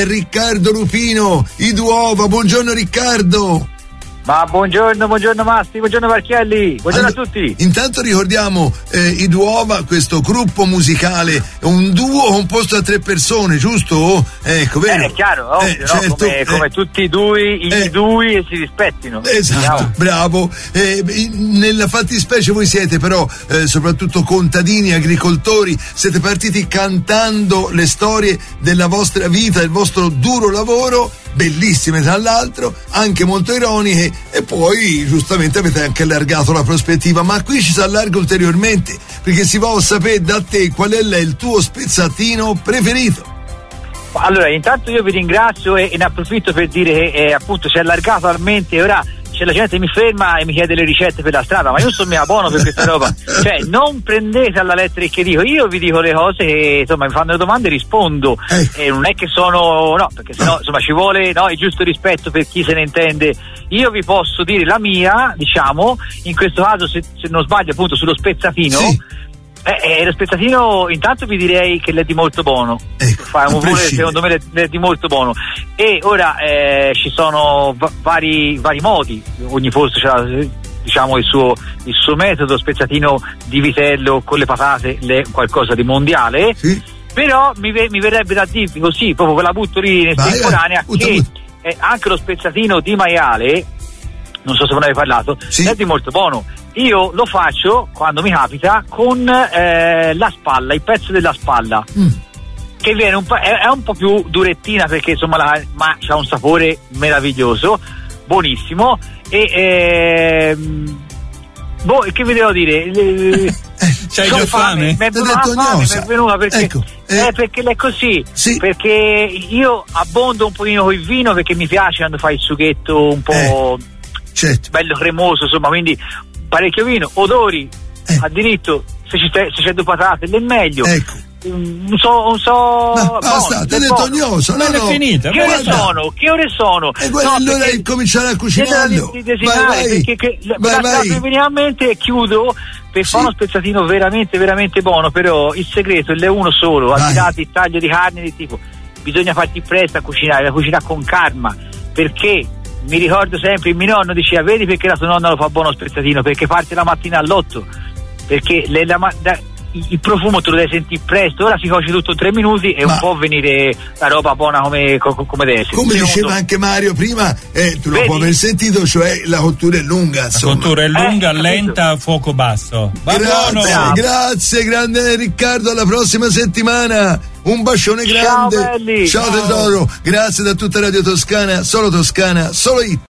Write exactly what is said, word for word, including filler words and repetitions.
è Riccardo Lupino, I Duova. Buongiorno Riccardo. Ma buongiorno, buongiorno Massi, buongiorno Marchielli, buongiorno allora, a tutti. Intanto ricordiamo eh, I Duova, questo gruppo musicale, un duo composto da tre persone, giusto? Ecco, vero? Eh, è chiaro, ovvio, eh, no? certo, come, eh, come tutti i due, i eh, due e si rispettino. Esatto, Andiamo. bravo. Eh, nella fattispecie voi siete però eh, soprattutto contadini, agricoltori, siete partiti cantando le storie della vostra vita, del vostro duro lavoro, bellissime tra l'altro, anche molto ironiche, e poi giustamente avete anche allargato la prospettiva, ma qui ci si allarga ulteriormente perché si vuole sapere da te qual è il tuo spezzatino preferito. Allora, intanto io vi ringrazio e, e ne approfitto per dire che eh, appunto si è allargato talmente e ora c'è la gente che mi ferma e mi chiede le ricette per la strada, ma io sono mega buono per questa roba, cioè non prendete alla lettera che dico, io vi dico le cose che insomma mi fanno le domande e rispondo, e eh, non è che sono, no, perché sennò insomma ci vuole, no, il giusto rispetto per chi se ne intende. Io vi posso dire la mia, diciamo, in questo caso se, se non sbaglio appunto sullo spezzatino. Sì. Eh, eh, lo spezzatino intanto vi direi che l'è di molto buono, ecco, fa un pure, secondo me l'è di molto buono, e ora eh, ci sono va- vari, vari modi, ogni posto c'ha diciamo il suo, il suo metodo. Spezzatino di vitello con le patate, le, qualcosa di mondiale, sì. Però mi, mi verrebbe da dirvi così, proprio ve la butto lì in estemporanea, che eh, anche lo spezzatino di maiale, non so se ve ne avete parlato, sì. È di molto buono. Io lo faccio quando mi capita con eh, la spalla, il pezzo della spalla, mm. che viene un po', è, è un po' più durettina perché insomma la, ma c'ha un sapore meraviglioso, buonissimo, e ehm, boh, che vi devo dire? Eh, c'hai già fame? Mi è venuta fame, mi è venuta perché, ecco, eh, eh, perché è così, sì. Perché io abbondo un pochino con il vino perché mi piace quando fai il sughetto un po' eh, certo. bello cremoso, insomma, quindi parecchio vino, odori eh. a diritto, se, ci se c'è due patate l'è meglio, ecco. non so, non so no, basta, te ne tognoso, no, no. È finita, che ore guarda. sono? Che ore sono? E guarda, no, allora cominciare a cucinarlo, di, di vai, vai. Perché che, vai, la, vai. La, la, la, e chiudo per sì. fare uno spezzatino veramente veramente buono, però il segreto è uno solo, al di là del taglio di carne di tipo, bisogna farti presto a cucinare, a cucinare con calma, perché mi ricordo sempre il mio nonno diceva, vedi perché la tua nonna lo fa buono spezzatino, perché parte la mattina all'otto, perché le, la, da, il profumo te lo devi sentire presto, ora si cuoce tutto in tre minuti e ma un po' venire la roba buona come, come deve essere. Come diceva mondo. Anche Mario prima, eh, tu lo puoi aver sentito, cioè la cottura è lunga, insomma. La cottura è lunga, eh, lenta, a fuoco basso. Va grazie, buono. Grazie grande Riccardo, alla prossima settimana. Un bacione grande. Ciao belli. Ciao, Ciao tesoro. Grazie da tutta Radio Toscana, solo Toscana, solo It.